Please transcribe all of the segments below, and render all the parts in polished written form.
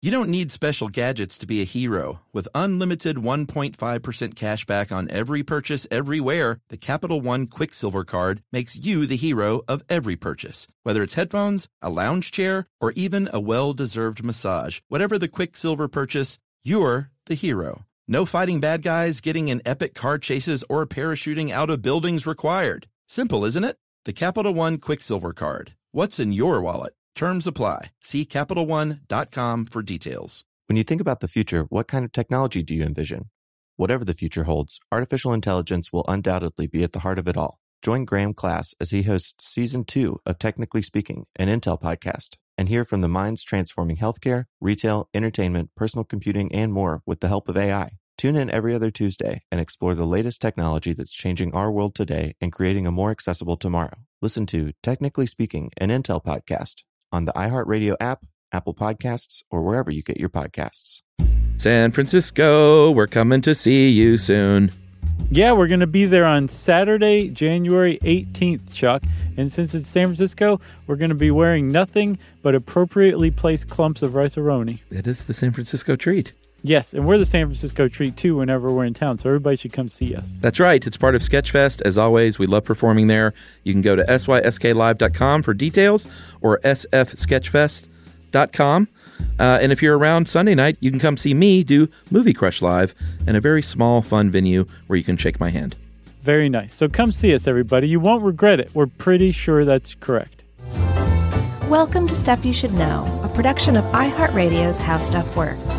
You don't need special gadgets to be a hero. With unlimited 1.5% cash back on every purchase everywhere, the Capital One Quicksilver Card makes you the hero of every purchase. Whether it's headphones, a lounge chair, or even a well-deserved massage, whatever the Quicksilver purchase, you're the hero. No fighting bad guys, getting in epic car chases, or parachuting out of buildings required. Simple, isn't it? The Capital One Quicksilver Card. What's in your wallet? Terms apply. See CapitalOne.com for details. When you think about the future, what kind of technology do you envision? Whatever the future holds, artificial intelligence will undoubtedly be at the heart of it all. Join Graham Class as he hosts Season 2 of Technically Speaking, an Intel podcast, and hear from the minds transforming healthcare, retail, entertainment, personal computing, and more with the help of AI. Tune in every other Tuesday and explore the latest technology that's changing our world today and creating a more accessible tomorrow. Listen to Technically Speaking, an Intel podcast on the iHeartRadio app, Apple Podcasts, or wherever you get your podcasts. San Francisco, we're coming to see you soon. Yeah, we're going to be there on Saturday, January 18th, Chuck. And since it's San Francisco, we're going to be wearing nothing but appropriately placed clumps of rice-a-roni. It is the San Francisco treat. Yes, and we're the San Francisco treat, too, whenever we're in town, so everybody should come see us. That's right. It's part of Sketchfest. As always, we love performing there. You can go to sysklive.com for details or sfsketchfest.com. And if you're around Sunday night, you can come see me do Movie Crush Live in a very small, fun venue where you can shake my hand. Very nice. So come see us, everybody. You won't regret it. We're pretty sure that's correct. Welcome to Stuff You Should Know, a production of iHeartRadio's How Stuff Works.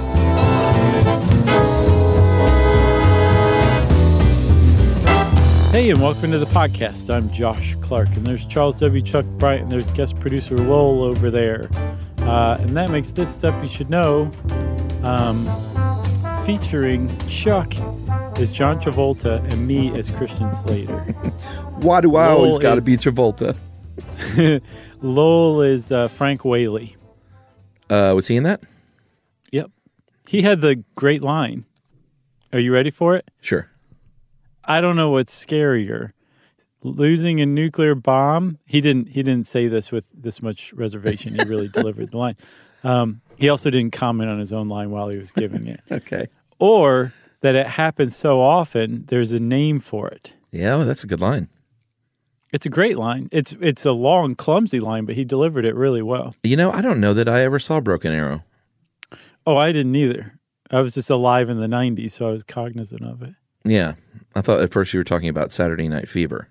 Hey, and welcome to the podcast. I'm Josh Clark, and there's Charles W. Chuck Bryant, and there's guest producer Lowell over there. And that makes this Stuff You Should Know featuring Chuck as John Travolta and me as Christian Slater. Why do I always got to be Travolta? Lowell is Frank Whaley. Was he in that? Yep. He had the great line. Are you ready for it? Sure. I don't know what's scarier. Losing a nuclear bomb. He didn't say this with this much reservation. He really delivered the line. He also didn't comment on his own line while he was giving it. Okay. Or that it happens so often, there's a name for it. Yeah, well, that's a good line. It's a great line. It's a long, clumsy line, but he delivered it really well. You know, I don't know that I ever saw Broken Arrow. Oh, I didn't either. I was just alive in the 90s, so I was cognizant of it. Yeah. I thought at first you were talking about Saturday Night Fever.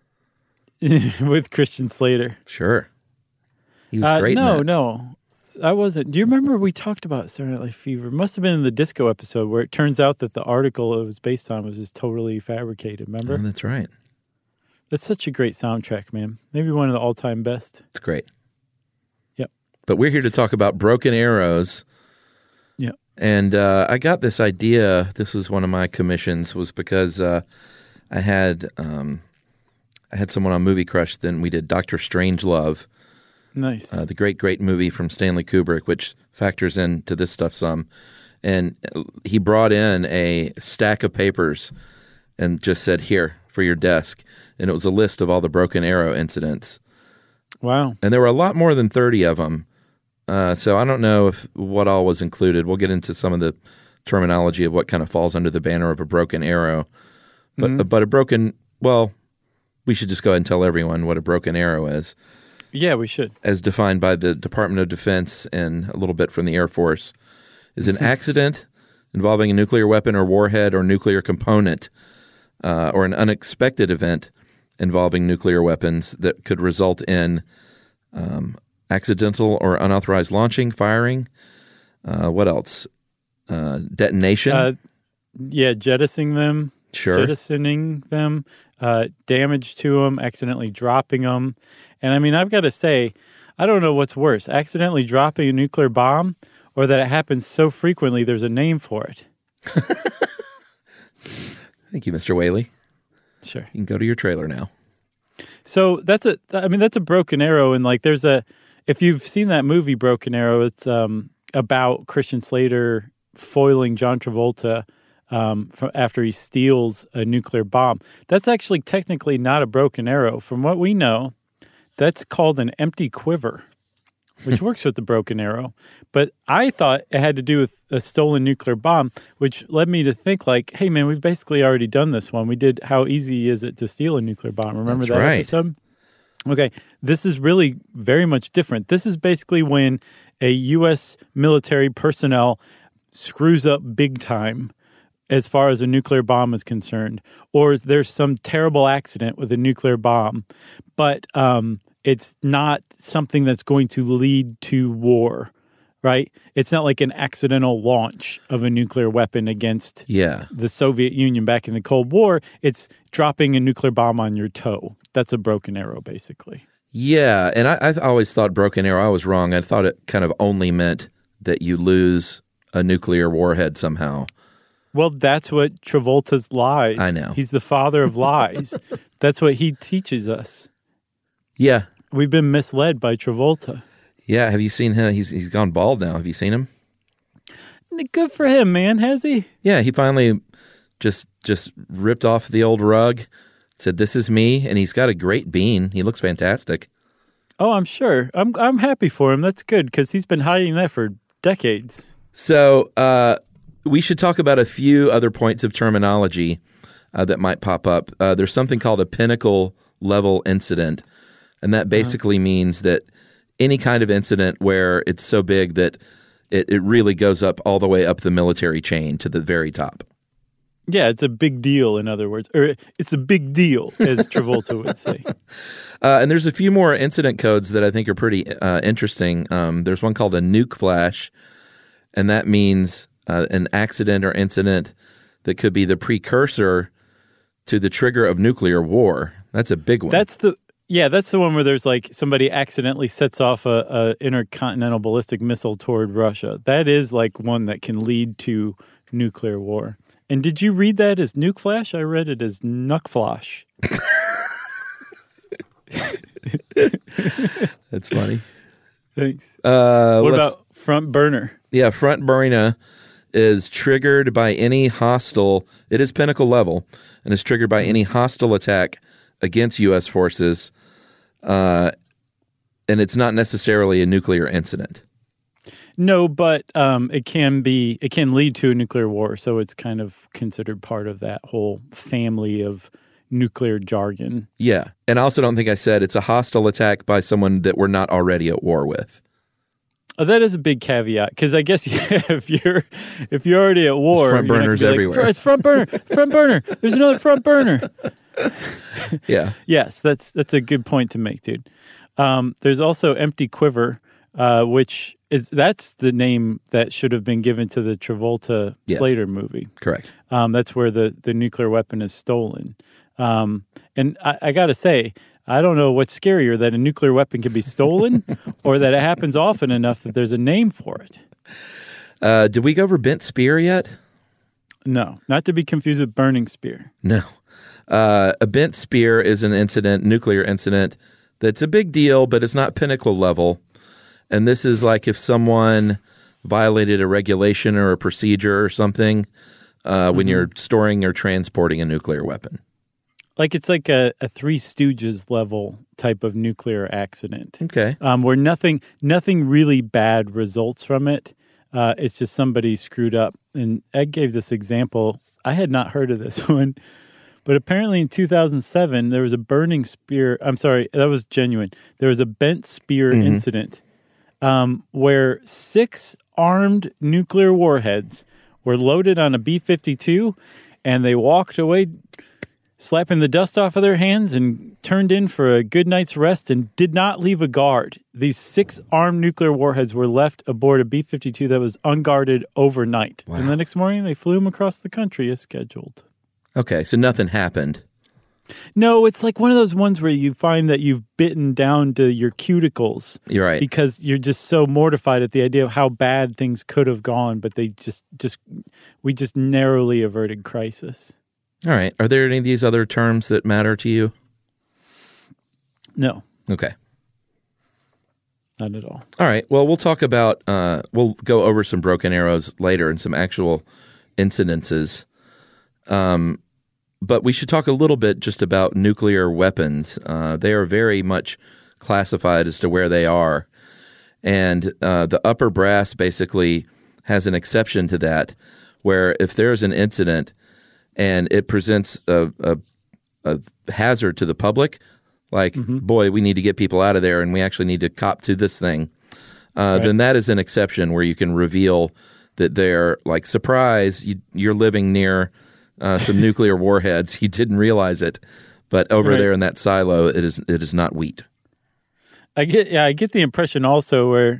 With Christian Slater. Sure. He was great in that. No. I wasn't. Do you remember we talked about Saturday Night Fever? It must have been in the disco episode where it turns out that the article it was based on was just totally fabricated. Remember? Oh, that's right. That's such a great soundtrack, man. Maybe one of the all-time best. It's great. Yep. But we're here to talk about Broken Arrows. Yep. And I got this idea. This was one of my commissions, was because I had someone on Movie Crush. Then we did Dr. Strangelove. Nice. The great movie from Stanley Kubrick, which factors into this stuff some. And he brought in a stack of papers and just said, "Here, for your desk." And it was a list of all the Broken Arrow incidents. Wow. And there were a lot more than 30 of them. So I don't know what all was included. We'll get into some of the terminology of what kind of falls under the banner of a broken arrow. But but a broken, well, we should just go ahead and tell everyone what a broken arrow is. Yeah, we should. As defined by the Department of Defense and a little bit from the Air Force, is an accident involving a nuclear weapon or warhead or nuclear component, or an unexpected event involving nuclear weapons that could result in accidental or unauthorized launching, firing. What else? Detonation. Jettisoning them. Sure. Jettisoning them. Damage to them. Accidentally dropping them. And I mean, I've got to say, I don't know what's worse, accidentally dropping a nuclear bomb or that it happens so frequently there's a name for it. Thank you, Mr. Whaley. Sure. You can go to your trailer now. So that's a broken arrow. And like, if you've seen that movie Broken Arrow, it's about Christian Slater foiling John Travolta after he steals a nuclear bomb. That's actually technically not a broken arrow. From what we know, that's called an empty quiver. which works with the broken arrow. But I thought it had to do with a stolen nuclear bomb, which led me to think like, hey, man, we've basically already done this one. We did How Easy Is It to Steal a Nuclear Bomb? Remember that episode? Okay, this is really very much different. This is basically when a U.S. military personnel screws up big time as far as a nuclear bomb is concerned, or there's some terrible accident with a nuclear bomb, but it's not something that's going to lead to war, right? It's not like an accidental launch of a nuclear weapon against the Soviet Union back in the Cold War. It's dropping a nuclear bomb on your toe. That's a broken arrow, basically. Yeah, and I've always thought broken arrow. I was wrong. I thought it kind of only meant that you lose a nuclear warhead somehow. Well, that's what Travolta's lies. I know. He's the father of lies. That's what he teaches us. Yeah. We've been misled by Travolta. Yeah, have you seen him? He's gone bald now. Have you seen him? Good for him, man. Has he? Yeah, he finally just ripped off the old rug, said, "This is me," and he's got a great bean. He looks fantastic. Oh, I'm sure. I'm happy for him. That's good because he's been hiding that for decades. So we should talk about a few other points of terminology that might pop up. There's something called a pinnacle level incident, and that basically means that any kind of incident where it's so big that it really goes up all the way up the military chain to the very top. Yeah, it's a big deal, in other words. Or it's a big deal, as Travolta would say. And there's a few more incident codes that I think are pretty interesting. There's one called a nuke flash, and that means an accident or incident that could be the precursor to the trigger of nuclear war. That's a big one. That's the one where there's like somebody accidentally sets off a intercontinental ballistic missile toward Russia. That is like one that can lead to nuclear war. And did you read that as nuke flash? I read it as nuck flash. That's funny. Thanks. What about front burner? Yeah, front burner is triggered by any hostile. It is pinnacle level and is triggered by any hostile attack against U.S. forces, and it's not necessarily a nuclear incident. No, but it can lead to a nuclear war, so it's kind of considered part of that whole family of nuclear jargon. Yeah, and I also don't think I said it's a hostile attack by someone that we're not already at war with. Oh, that is a big caveat, because I guess if you're already at war, front burners everywhere. Like, it's front burner, front burner. There's another front burner. Yeah. Yes, that's a good point to make, dude. There's also empty quiver, which that's the name that should have been given to the Travolta Slater movie. Correct. That's where the nuclear weapon is stolen. And I got to say, I don't know what's scarier, that a nuclear weapon can be stolen or that it happens often enough that there's a name for it. Did we go over bent spear yet? No, not to be confused with burning spear. No. A bent spear is an nuclear incident, that's a big deal, but it's not pinnacle level. And this is like if someone violated a regulation or a procedure or something when you're storing or transporting a nuclear weapon. Like it's like a Three Stooges level type of nuclear accident. Okay. Where nothing really bad results from it. It's just somebody screwed up. And Ed gave this example. I had not heard of this one. But apparently in 2007, there was a burning spear. I'm sorry, that was genuine. There was a bent spear incident where 6 armed nuclear warheads were loaded on a B-52, and they walked away slapping the dust off of their hands and turned in for a good night's rest and did not leave a guard. These 6 armed nuclear warheads were left aboard a B-52 that was unguarded overnight. Wow. And the next morning, they flew them across the country as scheduled. Okay, so nothing happened. No, it's like one of those ones where you find that you've bitten down to your cuticles. You're right. Because you're just so mortified at the idea of how bad things could have gone, but we just narrowly averted crisis. All right. Are there any of these other terms that matter to you? No. Okay. Not at all. All right. Well, we'll talk about, we'll go over some broken arrows later and some actual incidences. But we should talk a little bit just about nuclear weapons. They are very much classified as to where they are. And the upper brass basically has an exception to that, where if there's an incident and it presents a hazard to the public, like, boy, we need to get people out of there and we actually need to cop to this thing, then that is an exception where you can reveal that they're like, surprise, you're living near some nuclear warheads. You didn't realize it, but over there in that silo, it is not wheat. I get the impression also where,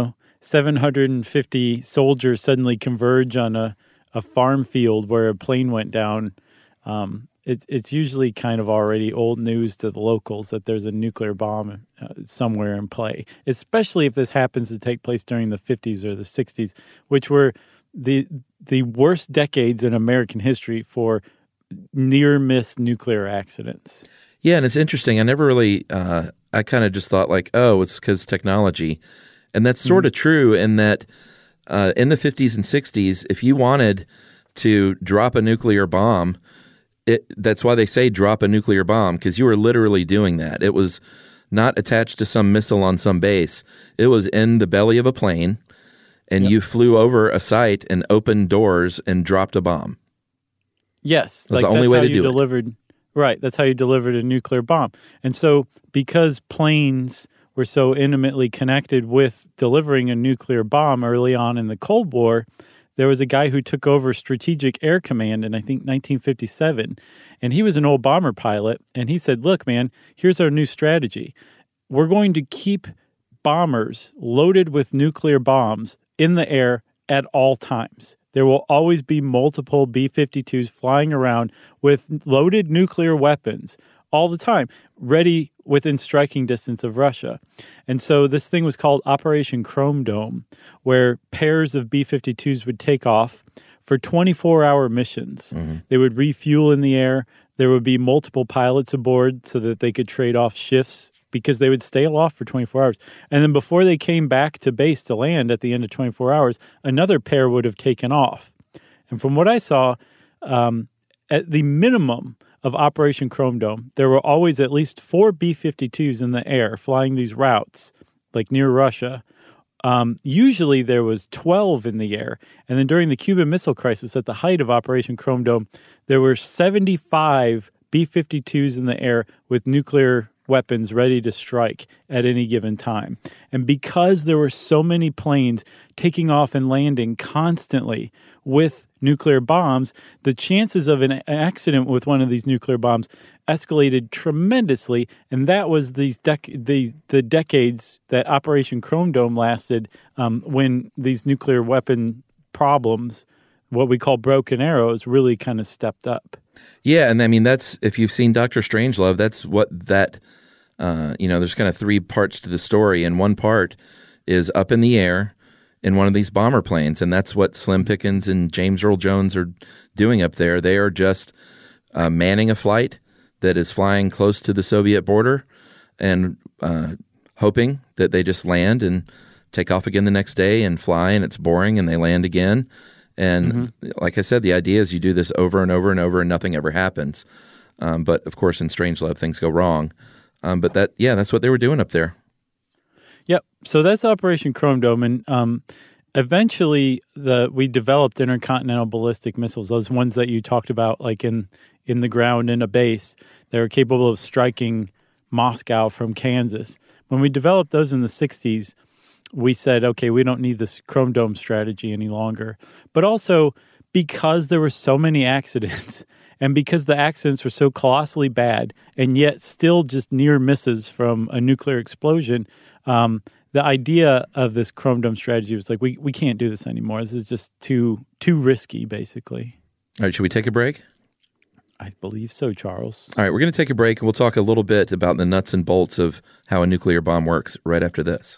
750 soldiers suddenly converge on a farm field where a plane went down. It's usually kind of already old news to the locals that there's a nuclear bomb somewhere in play, especially if this happens to take place during the 50s or the 60s, which were the worst decades in American history for near-miss nuclear accidents. Yeah, and it's interesting. I never really I kind of just thought like, oh, it's because technology. And that's sort of true in that in the 50s and 60s, if you wanted to drop a nuclear bomb, that's why they say drop a nuclear bomb, because you were literally doing that. It was not attached to some missile on some base. It was in the belly of a plane, and you flew over a site and opened doors and dropped a bomb. Yes. That's the only way to do it. Right, that's how you delivered a nuclear bomb. And so because planes were so intimately connected with delivering a nuclear bomb early on in the Cold War, there was a guy who took over Strategic Air Command in, I think, 1957. And he was an old bomber pilot. And he said, look, man, here's our new strategy. We're going to keep bombers loaded with nuclear bombs in the air at all times. There will always be multiple B-52s flying around with loaded nuclear weapons all the time, ready within striking distance of Russia. And so this thing was called Operation Chrome Dome, where pairs of B-52s would take off for 24-hour missions. They would refuel in the air. There would be multiple pilots aboard so that they could trade off shifts because they would stay aloft for 24 hours. And then before they came back to base to land at the end of 24 hours, another pair would have taken off. And from what I saw, at the minimum of Operation Chrome Dome, there were always at least 4 B-52s in the air flying these routes, like near Russia. Usually there was 12 in the air. And then during the Cuban Missile Crisis, at the height of Operation Chrome Dome, there were 75 B-52s in the air with nuclear weapons ready to strike at any given time. And because there were so many planes taking off and landing constantly with nuclear bombs, the chances of an accident with one of these nuclear bombs escalated tremendously. And that was the decades that Operation Chrome Dome lasted, when these nuclear weapon problems, what we call broken arrows, really kind of stepped up. Yeah, and I mean, that's, if you've seen Dr. Strangelove, that's what that, there's kind of 3 parts to the story, and one part is up in the air in one of these bomber planes, and that's what Slim Pickens and James Earl Jones are doing up there. They are just manning a flight that is flying close to the Soviet border and hoping that they just land and take off again the next day and fly, and it's boring, and they land again. And like I said, the idea is you do this over and over and over and nothing ever happens. But of course, in Strangelove, things go wrong. But that's what they were doing up there. Yep. So that's Operation Chrome Dome. And eventually we developed intercontinental ballistic missiles, those ones that you talked about, like in the ground in a base. They were capable of striking Moscow from Kansas. When we developed those in the 60s, we said, okay, we don't need this Chrome Dome strategy any longer. But also, because there were so many accidents, and because the accidents were so colossally bad, and yet still just near misses from a nuclear explosion, the idea of this Chrome Dome strategy was like, we can't do this anymore. This is just too risky, basically. All right, should we take a break? I believe so, Charles. All right, we're going to take a break, and we'll talk a little bit about the nuts and bolts of how a nuclear bomb works right after this.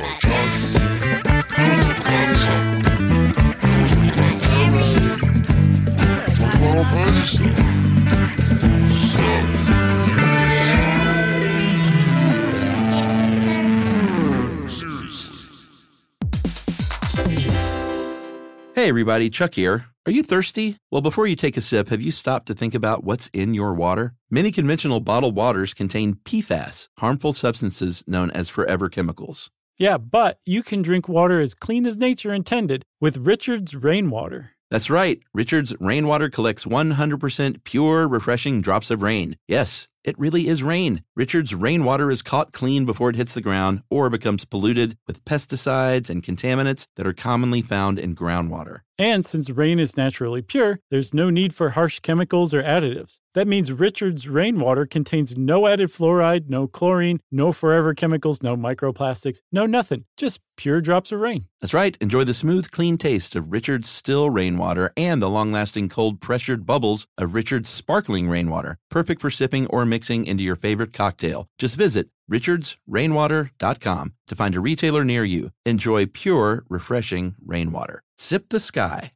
Hey everybody, Chuck here. Are you thirsty? Well, before you take a sip, have you stopped to think about what's in your water? Many conventional bottled waters contain PFAS, harmful substances known as forever chemicals. Yeah, but you can drink water as clean as nature intended with Richard's Rainwater. That's right. Richard's Rainwater collects 100% pure, refreshing drops of rain. Yes, it really is rain. Richard's Rainwater is caught clean before it hits the ground or becomes polluted with pesticides and contaminants that are commonly found in groundwater. And since rain is naturally pure, there's no need for harsh chemicals or additives. That means Richard's Rainwater contains no added fluoride, no chlorine, no forever chemicals, no microplastics, no nothing. Just pure drops of rain. That's right. Enjoy the smooth, clean taste of Richard's still rainwater and the long-lasting cold pressured bubbles of Richard's sparkling rainwater. Perfect for sipping or mixing into your favorite cocktail. Just visit richardsrainwater.com to find a retailer near you. Enjoy pure, refreshing rainwater. Sip the sky.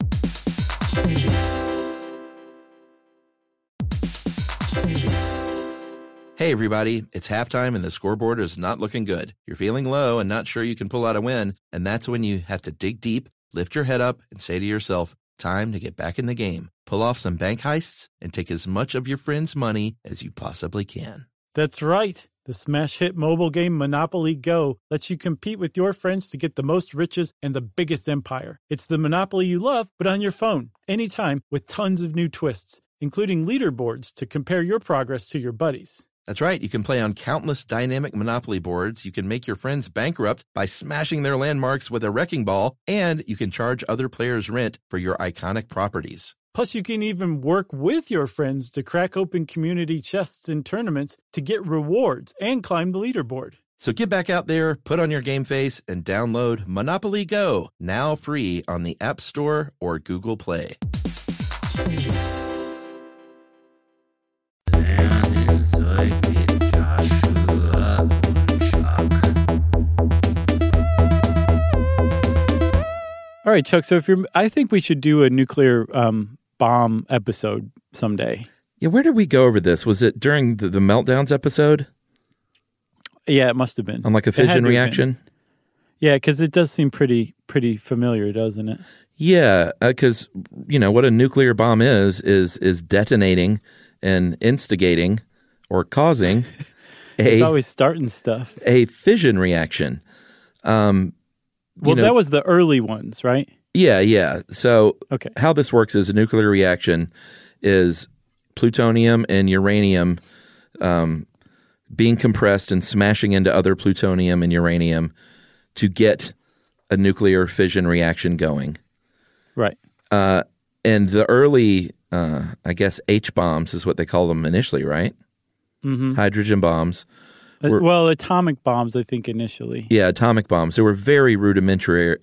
Hey everybody, it's halftime and the scoreboard is not looking good. You're feeling low and not sure you can pull out a win, and that's when you have to dig deep, lift your head up, and say to yourself, time to get back in the game. Pull off some bank heists and take as much of your friends' money as you possibly can. That's right. The smash hit mobile game Monopoly Go lets you compete with your friends to get the most riches and the biggest empire. It's the Monopoly you love, but on your phone, anytime, with tons of new twists, including leaderboards to compare your progress to your buddies. That's right. You can play on countless dynamic Monopoly boards. You can make your friends bankrupt by smashing their landmarks with a wrecking ball, and you can charge other players rent for your iconic properties. Plus, you can even work with your friends to crack open community chests in tournaments to get rewards and climb the leaderboard. So get back out there, put on your game face, and download Monopoly Go, now free on the App Store or Google Play. All right, Chuck, so I think we should do a nuclear bomb episode someday. Yeah, where did we go over this? Was it during the Meltdowns episode? Yeah, it must have been. On like a fission reaction? Yeah, because it does seem pretty familiar, doesn't it? Yeah, because, what a nuclear bomb is detonating and instigating or causing it's always starting stuff. A fission reaction. That was the early ones, right? Yeah. So okay. How this works is a nuclear reaction is plutonium and uranium being compressed and smashing into other plutonium and uranium to get a nuclear fission reaction going. Right. And the early, H-bombs is what they called them initially, right? Mm-hmm. Hydrogen bombs. Atomic bombs, I think, initially. Yeah, atomic bombs. They were very rudimentary.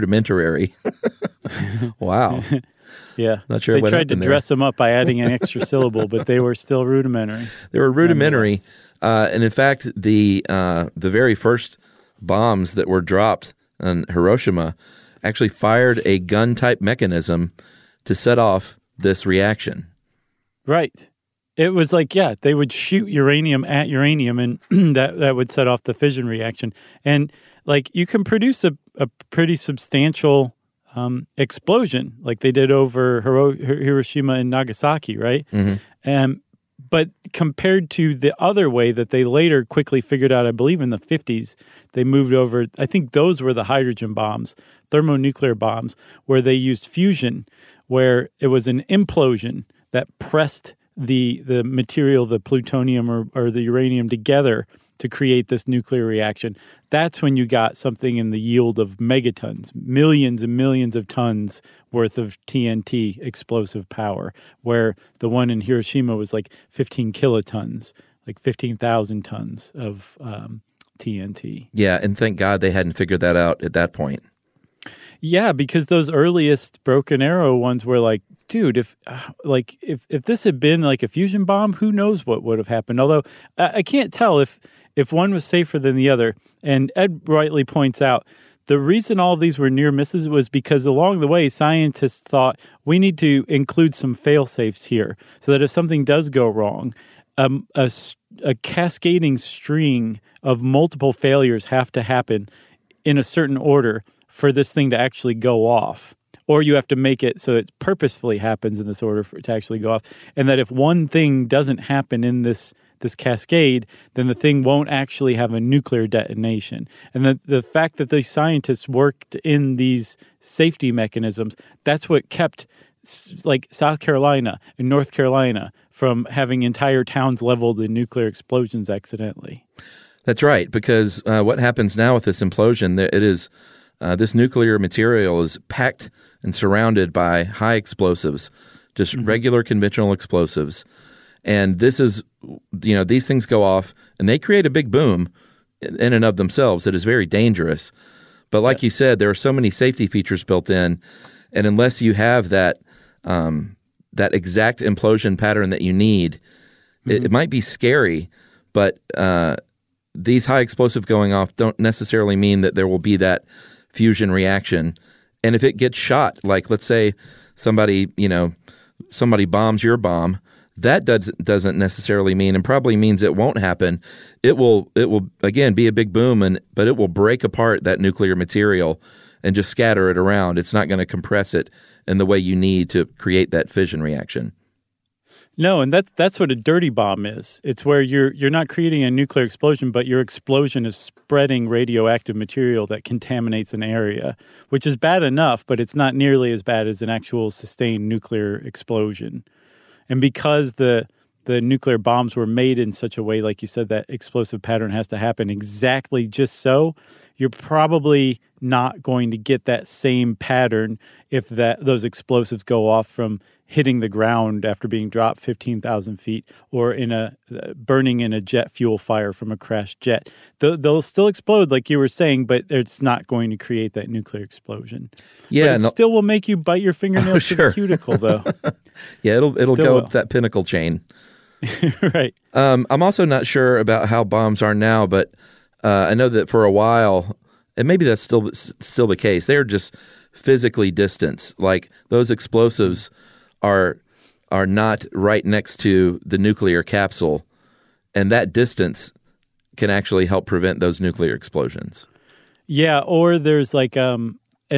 Wow. Yeah. Not sure they tried to dress them up by adding an extra syllable, but they were still rudimentary. They were rudimentary. And in fact, the very first bombs that were dropped on Hiroshima actually fired a gun-type mechanism to set off this reaction. Right. It was like, they would shoot uranium at uranium, and that would set off the fission reaction. And like you can produce a pretty substantial explosion, like they did over Hiroshima and Nagasaki, right? Mm-hmm. But compared to the other way that they later quickly figured out, I believe in the 50s, they moved over. I think those were the hydrogen bombs, thermonuclear bombs, where they used fusion, where it was an implosion that pressed the material, the plutonium or the uranium together to create this nuclear reaction. That's when you got something in the yield of megatons, millions and millions of tons worth of TNT explosive power, where the one in Hiroshima was like 15 kilotons, like 15,000 tons of TNT. Yeah, and thank God they hadn't figured that out at that point. Yeah, because those earliest Broken Arrow ones were like, dude, if this had been like a fusion bomb, who knows what would have happened? Although I can't tell if one was safer than the other. And Ed rightly points out the reason all of these were near misses was because along the way, scientists thought we need to include some fail-safes here so that if something does go wrong, a cascading string of multiple failures have to happen in a certain order for this thing to actually go off. or you have to make it so it purposefully happens in this order for it to actually go off. And that if one thing doesn't happen in this cascade, then the thing won't actually have a nuclear detonation. And the fact that these scientists worked in these safety mechanisms, that's what kept like South Carolina and North Carolina from having entire towns leveled in nuclear explosions accidentally. That's right, because what happens now with this implosion, it is this nuclear material is packed and surrounded by high explosives, just regular conventional explosives. And this is, these things go off and they create a big boom in and of themselves that is very dangerous. But like you said, there are so many safety features built in, and unless you have that exact implosion pattern that you need, it might be scary, but these high explosive going off don't necessarily mean that there will be that fusion reaction. And if it gets shot, like let's say somebody bombs your bomb, that doesn't necessarily mean, and probably means it won't happen. It will again be a big boom, but it will break apart that nuclear material and just scatter it around. It's not going to compress it in the way you need to create that fission reaction. No, and that's what a dirty bomb is. It's where you're not creating a nuclear explosion, but your explosion is spreading radioactive material that contaminates an area, which is bad enough, but it's not nearly as bad as an actual sustained nuclear explosion. And because the nuclear bombs were made in such a way, like you said, that explosive pattern has to happen exactly just so, you're probably not going to get that same pattern if those explosives go off from hitting the ground after being dropped 15,000 feet or burning in a jet fuel fire from a crashed jet. They'll still explode, like you were saying, but it's not going to create that nuclear explosion. Yeah, but it still will make you bite your fingernails to the cuticle, though. Yeah, it'll go up that pinnacle chain. Right. I'm also not sure about how bombs are now, but I know that for a while, and maybe that's still the case, they're just physically distanced. Like those explosives are not right next to the nuclear capsule, and that distance can actually help prevent those nuclear explosions. Yeah, or there's like an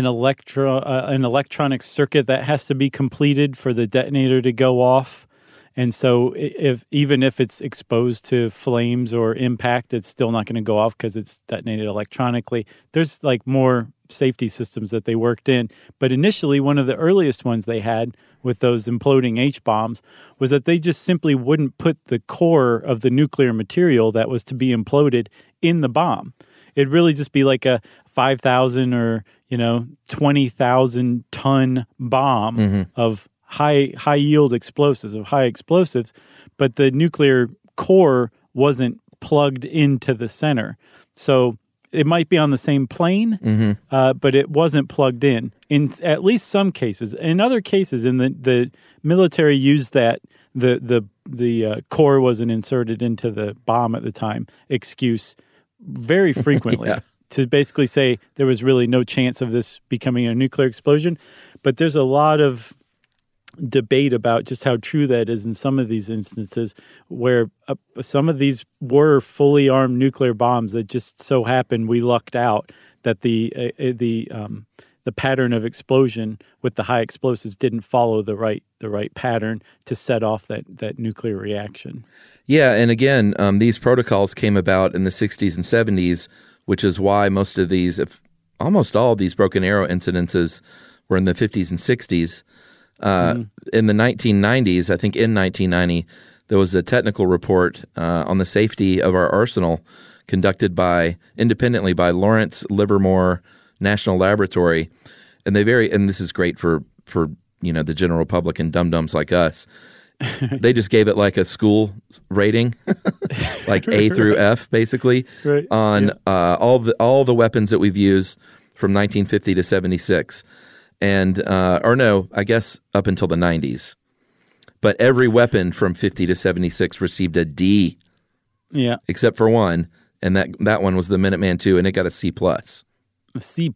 electronic circuit that has to be completed for the detonator to go off. And so even if it's exposed to flames or impact, it's still not going to go off because it's detonated electronically. There's like more safety systems that they worked in. But initially, one of the earliest ones they had with those imploding H-bombs was that they just simply wouldn't put the core of the nuclear material that was to be imploded in the bomb. It'd really just be like a 5,000 or 20,000 ton bomb of high yield explosives, but the nuclear core wasn't plugged into the center. So it might be on the same plane, but it wasn't plugged in at least some cases. In other cases, the military used that the core wasn't inserted into the bomb at the time excuse very frequently to basically say there was really no chance of this becoming a nuclear explosion. But there's a lot of debate about just how true that is in some of these instances where some of these were fully armed nuclear bombs that just so happened we lucked out that the pattern of explosion with the high explosives didn't follow the right pattern to set off that nuclear reaction. Yeah, and again, these protocols came about in the 60s and 70s, which is why most of these, if almost all of these broken arrow incidences were in the 50s and 60s. In the 1990s, I think in 1990, there was a technical report on the safety of our arsenal conducted independently by Lawrence Livermore National Laboratory, and and this is great for the general public and dum-dums like us. They just gave it like a school rating, like A through F, basically, on all the weapons that we've used from 1950 to 76. And, I guess up until the 90s. But every weapon from 50 to 76 received a D. Yeah. Except for one, and that one was the Minuteman II, and it got a C+. A C+.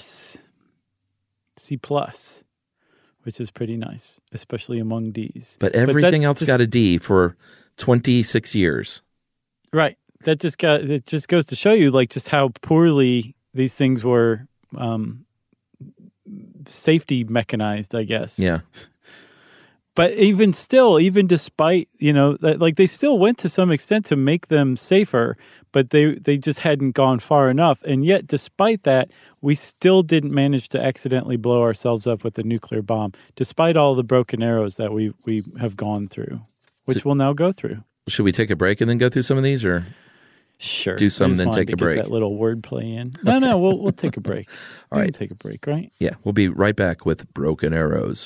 C+, which is pretty nice, especially among Ds. But everything else got a D for 26 years. Right. It just goes to show you, like, just how poorly these things were safety mechanized, I guess. Yeah. But even still, even despite, like they still went to some extent to make them safer, but they just hadn't gone far enough. And yet, despite that, we still didn't manage to accidentally blow ourselves up with a nuclear bomb, despite all the broken arrows that we have gone through, which we'll now go through. Should we take a break and then go through some of these, or sure, do some then take a break? Get that little wordplay in. No, we'll take a break. All right, take a break, right? Yeah, we'll be right back with Broken Arrows.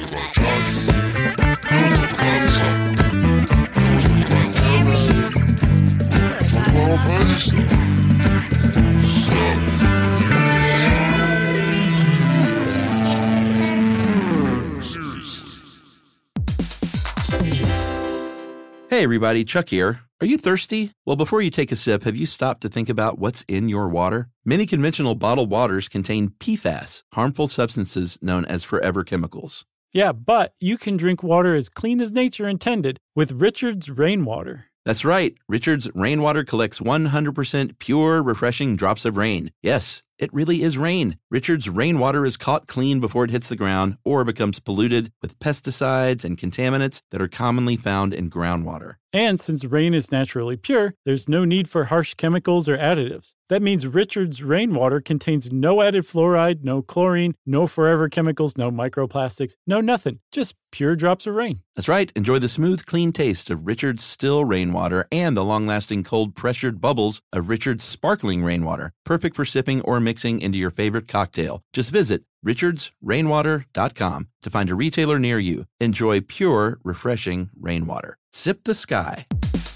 Hey everybody, Chuck here. Are you thirsty? Well, before you take a sip, have you stopped to think about what's in your water? Many conventional bottled waters contain PFAS, harmful substances known as forever chemicals. Yeah, but you can drink water as clean as nature intended with Richard's Rainwater. That's right. Richard's Rainwater collects 100% pure, refreshing drops of rain. Yes, it really is rain. Richard's Rainwater is caught clean before it hits the ground or becomes polluted with pesticides and contaminants that are commonly found in groundwater. And since rain is naturally pure, there's no need for harsh chemicals or additives. That means Richard's Rainwater contains no added fluoride, no chlorine, no forever chemicals, no microplastics, no nothing. Just pure drops of rain. That's right. Enjoy the smooth, clean taste of Richard's still rainwater and the long-lasting cold pressured bubbles of Richard's sparkling rainwater. Perfect for sipping or mixing into your favorite cocktail. Just visit richardsrainwater.com to find a retailer near you. Enjoy pure, refreshing rainwater. Sip the sky.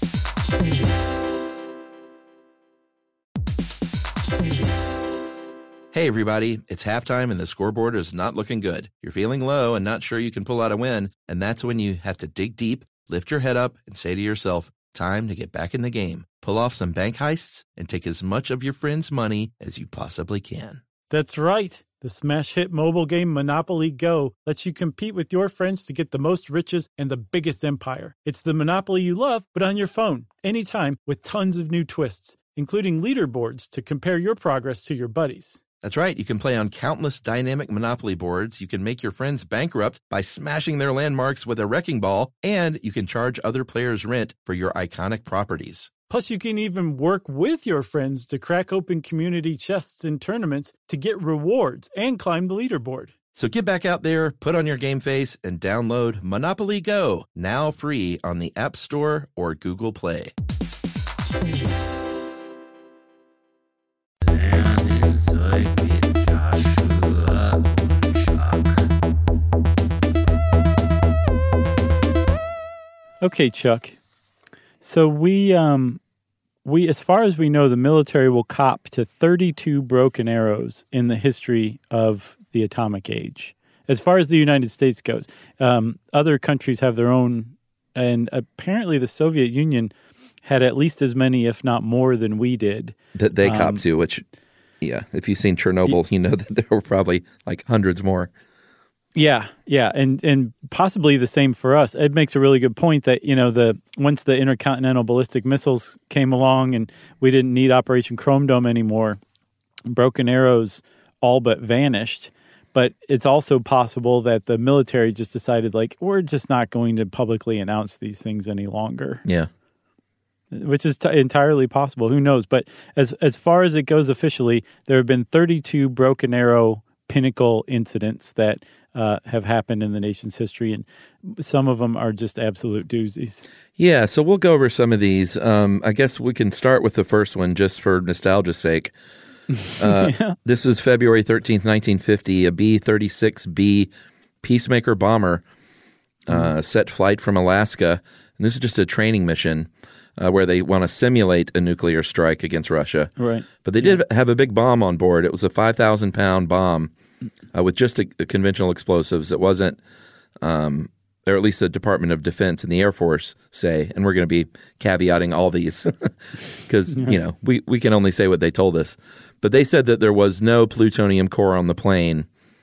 Hey everybody, it's halftime and the scoreboard is not looking good. You're feeling low and not sure you can pull out a win, and that's when you have to dig deep, lift your head up, and say to yourself, time to get back in the game. Pull off some bank heists and take as much of your friends' money as you possibly can. That's right. The smash hit mobile game Monopoly Go lets you compete with your friends to get the most riches and the biggest empire. It's the Monopoly you love, but on your phone, anytime, with tons of new twists, including leaderboards to compare your progress to your buddies. That's right. You can play on countless dynamic Monopoly boards. You can make your friends bankrupt by smashing their landmarks with a wrecking ball, and you can charge other players rent for your iconic properties. Plus, you can even work with your friends to crack open community chests in tournaments to get rewards and climb the leaderboard. So get back out there, put on your game face, and download Monopoly Go, now free on the App Store or Google Play. Okay, Chuck. So we, as far as we know, the military will cop to 32 broken arrows in the history of the atomic age. As far as the United States goes, other countries have their own, and apparently the Soviet Union had at least as many, if not more, than we did. That they copped to, which, yeah, if you've seen Chernobyl, you know that there were probably like hundreds more. Yeah, and possibly the same for us. Ed makes a really good point that, once the intercontinental ballistic missiles came along and we didn't need Operation Chrome Dome anymore, broken arrows all but vanished. But it's also possible that the military just decided, we're just not going to publicly announce these things any longer. Yeah. Which is entirely possible. Who knows? But as far as it goes officially, there have been 32 broken arrow pinnacle incidents that have happened in the nation's history, and some of them are just absolute doozies. Yeah, so we'll go over some of these. I guess we can start with the first one just for nostalgia's sake. Yeah. This was February 13th, 1950. A B-36B Peacemaker bomber set flight from Alaska. And this is just a training mission where they want to simulate a nuclear strike against Russia. Right. But they did have a big bomb on board. It was a 5,000-pound bomb with just a conventional explosives. It wasn't, or at least the Department of Defense and the Air Force say, and we're going to be caveating all these because, we can only say what they told us. But they said that there was no plutonium core on the plane.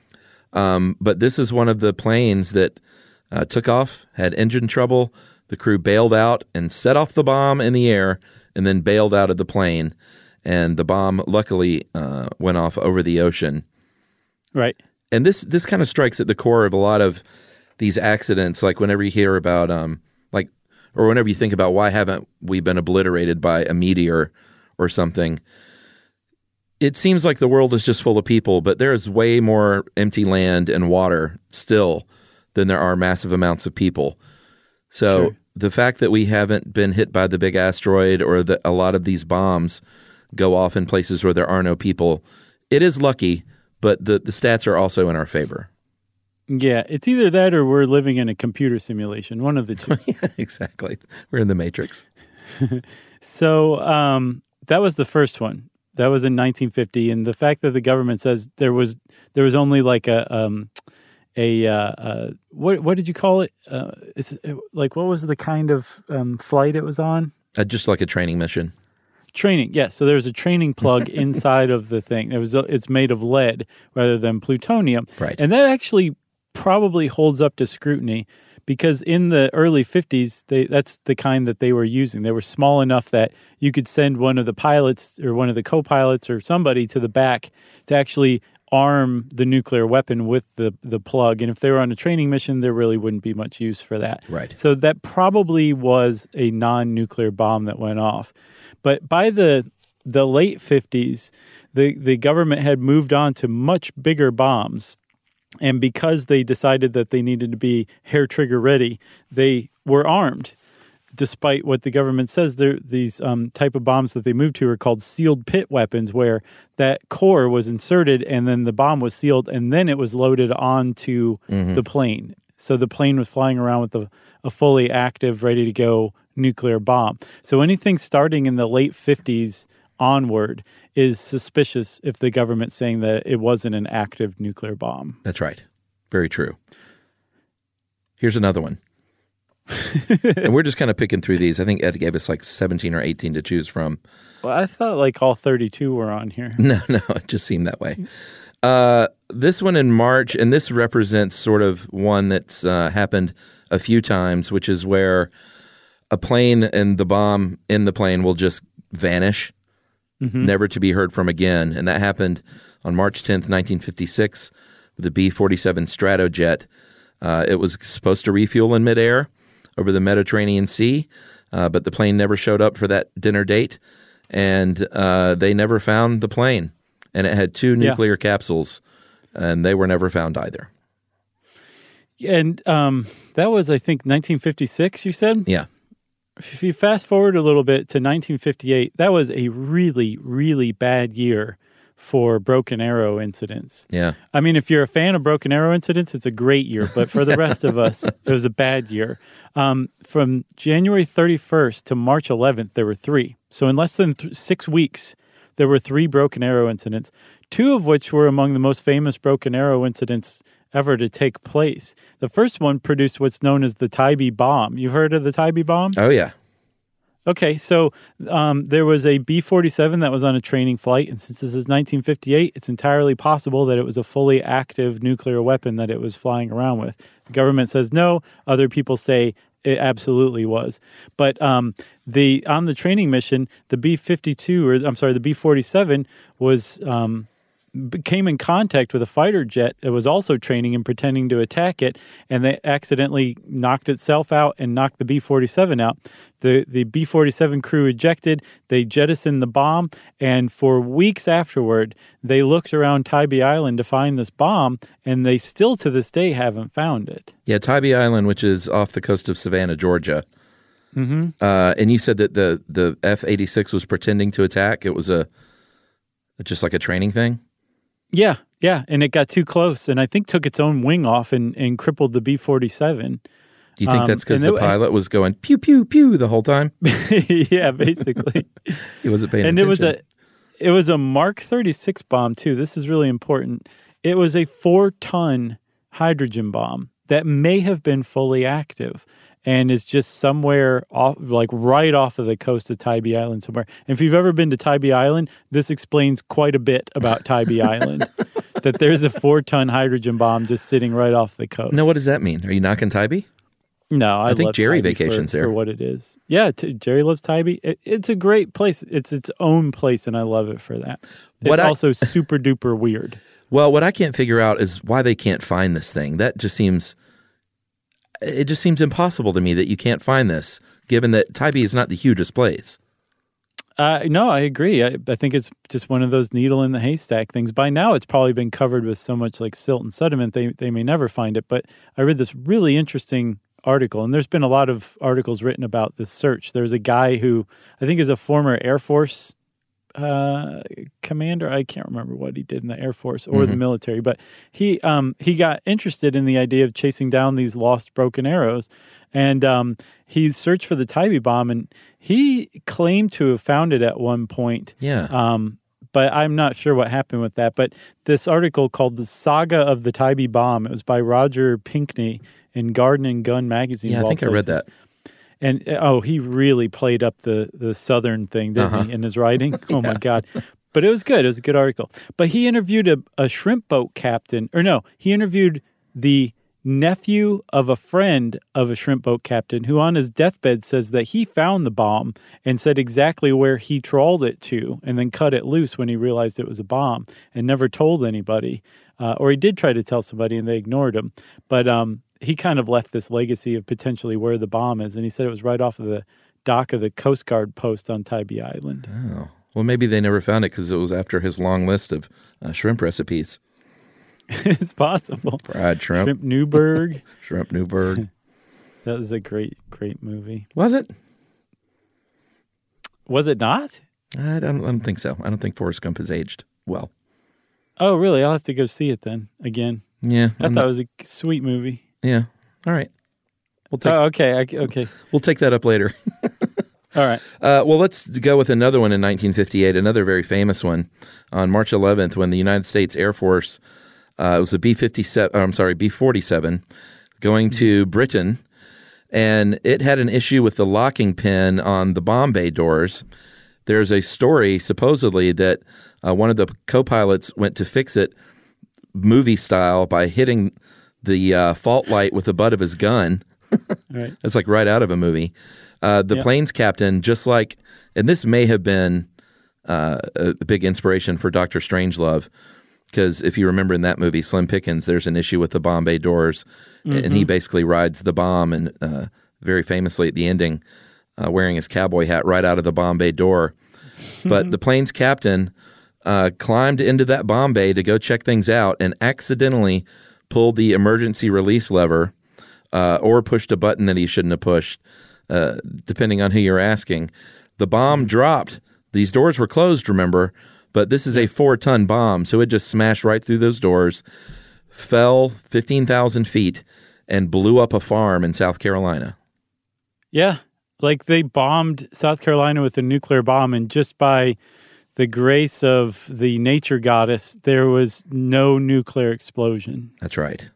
But this is one of the planes that took off, had engine trouble. The crew bailed out and set off the bomb in the air and then bailed out of the plane. And the bomb luckily went off over the ocean. Right. And this kind of strikes at the core of a lot of these accidents, like whenever you hear about, or whenever you think about why haven't we been obliterated by a meteor or something, it seems like the world is just full of people, but there is way more empty land and water still than there are massive amounts of people. So Sure. The fact that we haven't been hit by the big asteroid or that a lot of these bombs go off in places where there are no people, it is lucky, but the stats are also in our favor. Yeah, it's either that or we're living in a computer simulation, one of the two. Yeah, exactly. We're in the Matrix. So that was the first one. That was in 1950, and the fact that the government says there was only like what did you call it? Like what was the kind of flight it was on? Just like a training mission. Training, yes. So there's a training plug inside of the thing. It's made of lead rather than plutonium, Right. And that actually probably holds up to scrutiny because in the early 50s, that's the kind that they were using. They were small enough that you could send one of the pilots or one of the co-pilots or somebody to the back to actually arm the nuclear weapon with the plug. And if they were on a training mission, there really wouldn't be much use for that. Right. So that probably was a non-nuclear bomb that went off. But by the late 50s, the government had moved on to much bigger bombs. And because they decided that they needed to be hair trigger ready, they were armed. Despite what the government says, these type of bombs that they moved to are called sealed pit weapons, where that core was inserted and then the bomb was sealed and then it was loaded onto the plane. So the plane was flying around with a fully active, ready to go nuclear bomb. So anything starting in the late 50s onward is suspicious if the government's saying that it wasn't an active nuclear bomb. That's right. Very true. Here's another one. And we're just kind of picking through these. I think Ed gave us like 17 or 18 to choose from. Well, I thought like all 32 were on here. No, it just seemed that way. This one in March, and this represents sort of one that's happened a few times, which is where a plane and the bomb in the plane will just vanish, never to be heard from again. And that happened on March 10th, 1956, with the B-47 Stratojet. It was supposed to refuel in midair over the Mediterranean Sea, but the plane never showed up for that dinner date, and they never found the plane. And it had two nuclear capsules, and they were never found either. And that was, I think, 1956, you said? Yeah. If you fast forward a little bit to 1958, that was a really, really bad year for Broken Arrow incidents. Yeah. I mean, if you're a fan of Broken Arrow incidents, it's a great year. But for the rest of us, it was a bad year. From January 31st to March 11th, there were 3. So in less than 6 weeks, there were 3 Broken Arrow incidents, 2 of which were among the most famous Broken Arrow incidents ever to take place. The first one produced what's known as the Tybee bomb. You've heard of the Tybee bomb? Oh, yeah. Okay, so there was a B-47 that was on a training flight, and since this is 1958, it's entirely possible that it was a fully active nuclear weapon that it was flying around with. The government says no. Other people say it absolutely was. But on the training mission, the the B-47 was came in contact with a fighter jet that was also training and pretending to attack it, and they accidentally knocked itself out and knocked the B-47 out. The B-47 crew ejected, they jettisoned the bomb, and for weeks afterward, they looked around Tybee Island to find this bomb, and they still to this day haven't found it. Yeah, Tybee Island, which is off the coast of Savannah, Georgia. Mm-hmm. And you said that the F-86 was pretending to attack. It was just like a training thing? Yeah, and it got too close, and I think took its own wing off and crippled the B-47. Do you think that's because the pilot was going pew, pew, pew the whole time? Yeah, basically. He wasn't paying and attention. It was a Mark 36 bomb, too. This is really important. It was a 4-ton hydrogen bomb that may have been fully active and is just somewhere off, like right off of the coast of Tybee Island somewhere. And if you've ever been to Tybee Island, this explains quite a bit about Tybee Island, that there's a 4-ton hydrogen bomb just sitting right off the coast. No, what does that mean? Are you knocking Tybee? No, I think love Jerry Tybee vacations there for what it is. Yeah, Jerry loves Tybee. It's a great place. It's its own place, and I love it for that. It's also super duper weird. Well, what I can't figure out is why they can't find this thing. It just seems impossible to me that you can't find this, given that Tybee is not the hugest place. No, I agree. I think it's just one of those needle in the haystack things. By now, it's probably been covered with so much like silt and sediment, they may never find it. But I read this really interesting article, and there's been a lot of articles written about this search. There's a guy who I think is a former Air Force commander. I can't remember what he did in the Air Force or the military, but he got interested in the idea of chasing down these lost broken arrows, and he searched for the Tybee bomb, and he claimed to have found it at one point. Yeah. But I'm not sure what happened with that. But this article called "The Saga of the Tybee Bomb," it was by Roger Pinckney in Garden and Gun magazine. Yeah, I think I read that. And he really played up the Southern thing, didn't he, in his writing? Oh, my God. But it was good. It was a good article. But he interviewed a shrimp boat captain. Or no, he interviewed the nephew of a friend of a shrimp boat captain who on his deathbed says that he found the bomb and said exactly where he trawled it to and then cut it loose when he realized it was a bomb and never told anybody. Or he did try to tell somebody and they ignored him. But he kind of left this legacy of potentially where the bomb is. And he said it was right off of the dock of the Coast Guard post on Tybee Island. Oh, well, maybe they never found it because it was after his long list of shrimp recipes. It's possible. Fried shrimp. Shrimp Newburg. Shrimp Newburg. That was a great, great movie. Was it? Was it not? I don't think so. I don't think Forrest Gump has aged well. Oh, really? I'll have to go see it then again. Yeah. I thought it was a sweet movie. Yeah. All right. We'll take, okay. We'll take that up later. All right. Well, let's go with another one in 1958, another very famous one. On March 11th, when the United States Air Force, it was a B-47, going to Britain, and it had an issue with the locking pin on the bomb bay doors. There's a story, supposedly, that one of the co-pilots went to fix it movie style by hitting the fault light with the butt of his gun. Right. That's like right out of a movie. The plane's captain, just like, and this may have been a big inspiration for Dr. Strangelove, because if you remember in that movie, Slim Pickens, there's an issue with the bomb bay doors, and he basically rides the bomb, and very famously at the ending, wearing his cowboy hat right out of the bomb bay door. But the plane's captain climbed into that bomb bay to go check things out and accidentally pulled the emergency release lever or pushed a button that he shouldn't have pushed, depending on who you're asking. The bomb dropped. These doors were closed, remember, but this is a 4-ton bomb, so it just smashed right through those doors, fell 15,000 feet, and blew up a farm in South Carolina. Yeah, like they bombed South Carolina with a nuclear bomb, and just by the grace of the nature goddess, there was no nuclear explosion. That's right.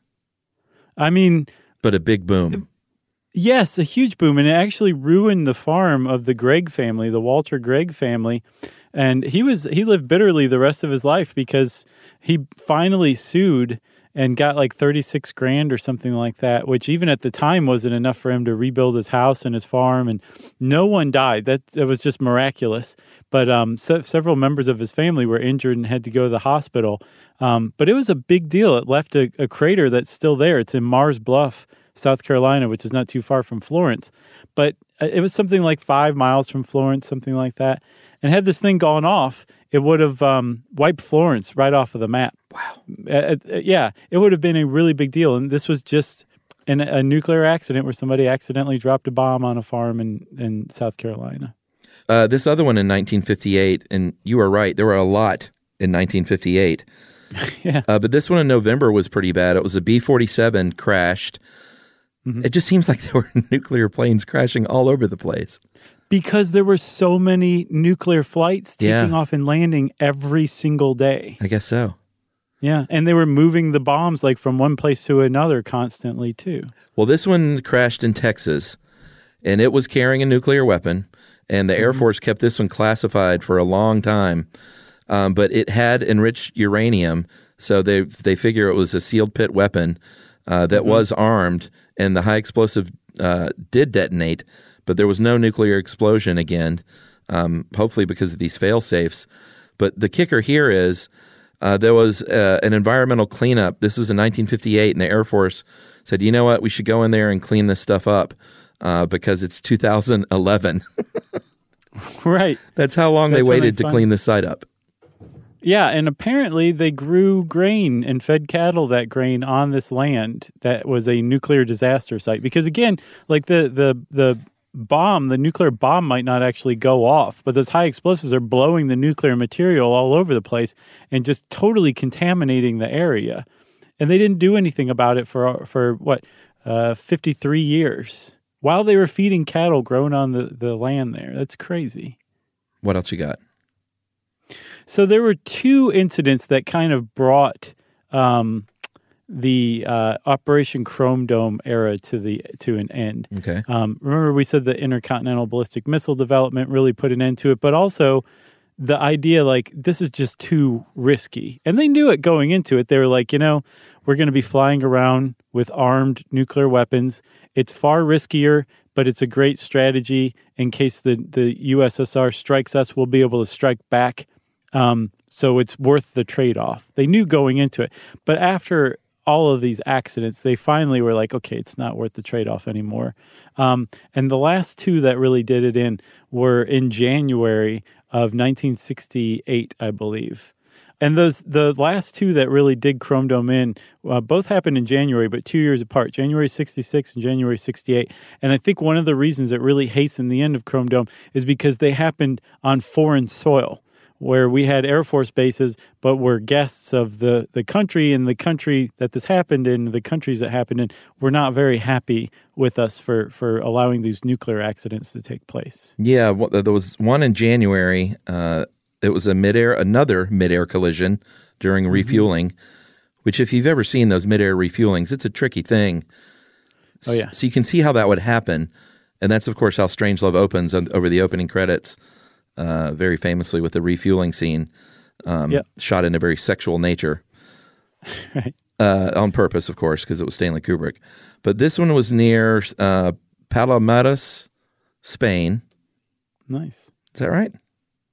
I mean... But a big boom. Yes, a huge boom, and it actually ruined the farm of the Gregg family, the Walter Gregg family, and he lived bitterly the rest of his life because he finally sued and got like $36,000 or something like that, which even at the time wasn't enough for him to rebuild his house and his farm, and no one died. That was just miraculous. But several members of his family were injured and had to go to the hospital. But it was a big deal. It left a crater that's still there. It's in Mars Bluff, South Carolina, which is not too far from Florence. But it was something like 5 miles from Florence, something like that. And had this thing gone off, it would have wiped Florence right off of the map. Wow. Yeah, it would have been a really big deal. And this was just a nuclear accident where somebody accidentally dropped a bomb on a farm in South Carolina. This other one in 1958, and you were right, there were a lot in 1958. Yeah. But this one in November was pretty bad. It was a B-47 crashed. Mm-hmm. It just seems like there were nuclear planes crashing all over the place. Because there were so many nuclear flights taking off and landing every single day. I guess so. Yeah, and they were moving the bombs like from one place to another constantly too. Well, this one crashed in Texas, and it was carrying a nuclear weapon, and the Air Force kept this one classified for a long time. But it had enriched uranium, so they figure it was a sealed pit weapon that was armed, and the high explosive did detonate, but there was no nuclear explosion again, hopefully because of these fail-safes. But the kicker here is there was an environmental cleanup. This was in 1958, and the Air Force said, you know what, we should go in there and clean this stuff up because it's 2011. Right. That's how long they waited to clean the site up. Yeah, and apparently they grew grain and fed cattle that grain on this land that was a nuclear disaster site. Because again, like the bomb, the nuclear bomb might not actually go off, but those high explosives are blowing the nuclear material all over the place and just totally contaminating the area. And they didn't do anything about it for 53 years while they were feeding cattle grown on the land there. That's crazy. What else you got? So there were two incidents that kind of brought the Operation Chrome Dome era to an end. Okay. Remember, we said the intercontinental ballistic missile development really put an end to it, but also the idea like this is just too risky. And they knew it going into it. They were like, we're going to be flying around with armed nuclear weapons. It's far riskier, but it's a great strategy. In case the USSR strikes us, we'll be able to strike back. So it's worth the trade-off. They knew going into it. But after all of these accidents, they finally were like, okay, it's not worth the trade-off anymore. And the last two that really did it were in January of 1968, I believe. And the last two that really did Chrome Dome in, both happened in January, but 2 years apart, January 66 and January 68. And I think one of the reasons that really hastened the end of Chrome Dome is because they happened on foreign soil, where we had Air Force bases, but were guests of the country, and the country that this happened in, the countries that happened in, were not very happy with us for allowing these nuclear accidents to take place. Yeah, there was one in January. It was another midair collision during refueling, which if you've ever seen those midair refuelings, it's a tricky thing. Oh, yeah. So you can see how that would happen. And that's, of course, how Strangelove opens over the opening credits. Very famously with the refueling scene, shot in a very sexual nature, right? On purpose, of course, because it was Stanley Kubrick. But this one was near Palomares, Spain. Nice. Is that right?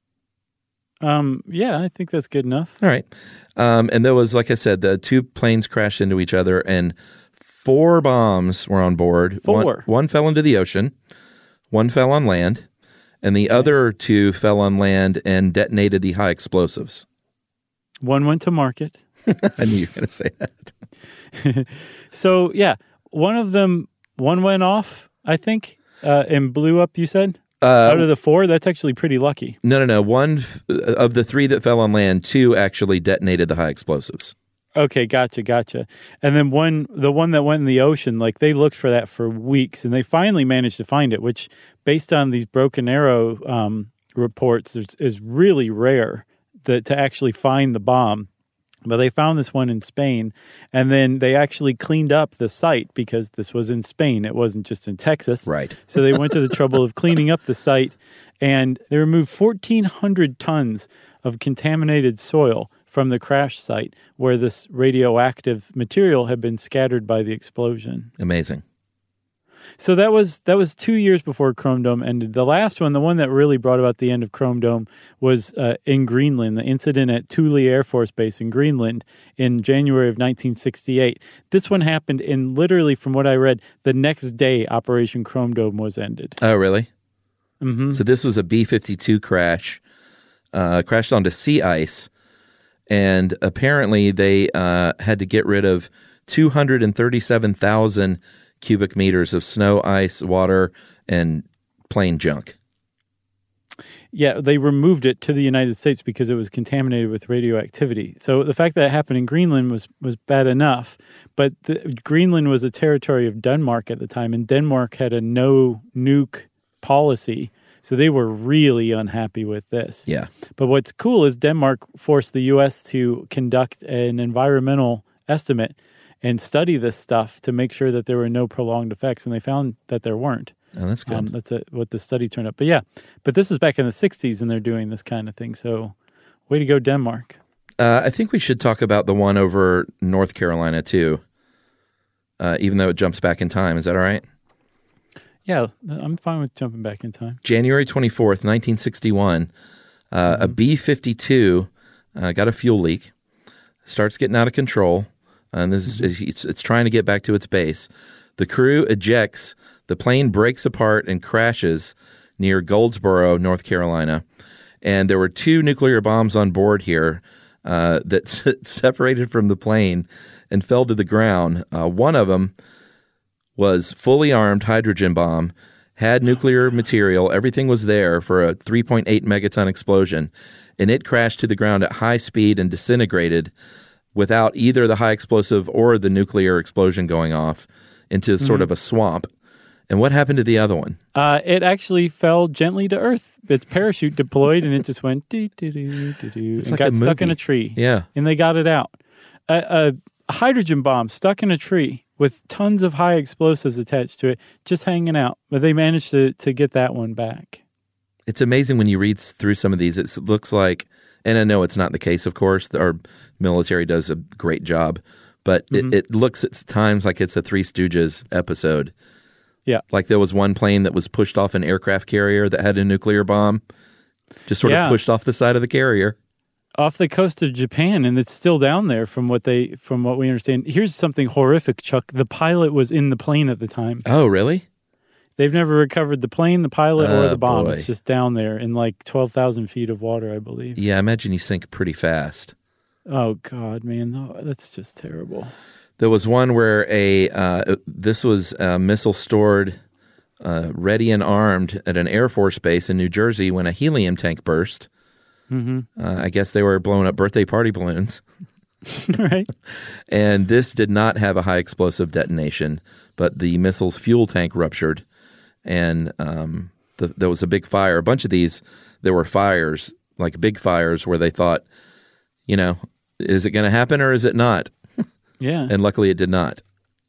Yeah, I think that's good enough. All right. And there was, like I said, the two planes crashed into each other, and 4 bombs were on board. 4. One fell into the ocean. One fell on land. And the other 2 fell on land and detonated the high explosives. One went to market. I knew you were going to say that. So, yeah, one went off, I think, and blew up, you said? Out of the 4? That's actually pretty lucky. No. One of the 3 that fell on land, 2 actually detonated the high explosives. Okay, gotcha. And then the one that went in the ocean, like they looked for that for weeks, and they finally managed to find it, which, based on these Broken Arrow reports, is really rare to actually find the bomb. But they found this one in Spain, and then they actually cleaned up the site because this was in Spain. It wasn't just in Texas. Right. So they went to the trouble of cleaning up the site, and they removed 1,400 tons of contaminated soil from the crash site where this radioactive material had been scattered by the explosion. Amazing. So that was 2 years before Chrome Dome ended. The last one, the one that really brought about the end of Chrome Dome, was in Greenland, the incident at Thule Air Force Base in Greenland in January of 1968. This one happened in literally, from what I read, the next day Operation Chrome Dome was ended. Oh, really? Mm-hmm. So this was a B-52 crash, crashed onto sea ice, and apparently they had to get rid of 237,000 cubic meters of snow, ice, water, and plane junk. Yeah, they removed it to the United States because it was contaminated with radioactivity. So the fact that it happened in Greenland was bad enough, but Greenland was a territory of Denmark at the time, and Denmark had a no-nuke policy, so they were really unhappy with this. Yeah. But what's cool is Denmark forced the U.S. to conduct an environmental estimate and study this stuff to make sure that there were no prolonged effects, and they found that there weren't. Oh, that's good. That's what the study turned up. But yeah, this was back in the 60s, and they're doing this kind of thing. So way to go, Denmark. I think we should talk about the one over North Carolina, too, even though it jumps back in time. Is that all right? Yeah, I'm fine with jumping back in time. January 24th, 1961, a B-52 got a fuel leak. starts getting out of control, and it's trying to get back to its base. The crew ejects. The plane breaks apart and crashes near Goldsboro, North Carolina. And there were 2 nuclear bombs on board here that separated from the plane and fell to the ground. One of them was fully armed hydrogen bomb, had nuclear material. Everything was there for a 3.8 megaton explosion. And it crashed to the ground at high speed and disintegrated without either the high explosive or the nuclear explosion going off into sort of a swamp. And what happened to the other one? It actually fell gently to earth. Its parachute deployed, and it just went do-do-do-do-do, and like got a stuck in movie. a tree. Yeah. And they got it out. A hydrogen bomb stuck in a tree with tons of high explosives attached to it, just hanging out. But they managed to get that one back. It's amazing when you read through some of these. It looks like, and I know it's not the case, of course. Our military does a great job. But it looks at times like it's a Three Stooges episode. Yeah. Like there was one plane that was pushed off an aircraft carrier that had a nuclear bomb, just sort of pushed off the side of the carrier. Off the coast of Japan, and it's still down there from what we understand. Here's something horrific, Chuck. The pilot was in the plane at the time. Oh, really? They've never recovered the plane, the pilot, or the bomb. Boy. It's just down there in like 12,000 feet of water, I believe. Yeah, I imagine you sink pretty fast. Oh, God, man. No, that's just terrible. There was one where this was a missile stored ready and armed at an Air Force base in New Jersey when a helium tank burst. Mm-hmm. I guess they were blowing up birthday party balloons. Right. And this did not have a high explosive detonation, but the missile's fuel tank ruptured, and there was a big fire. A bunch of these, there were fires, like big fires, where they thought, is it going to happen or is it not? Yeah. And luckily it did not.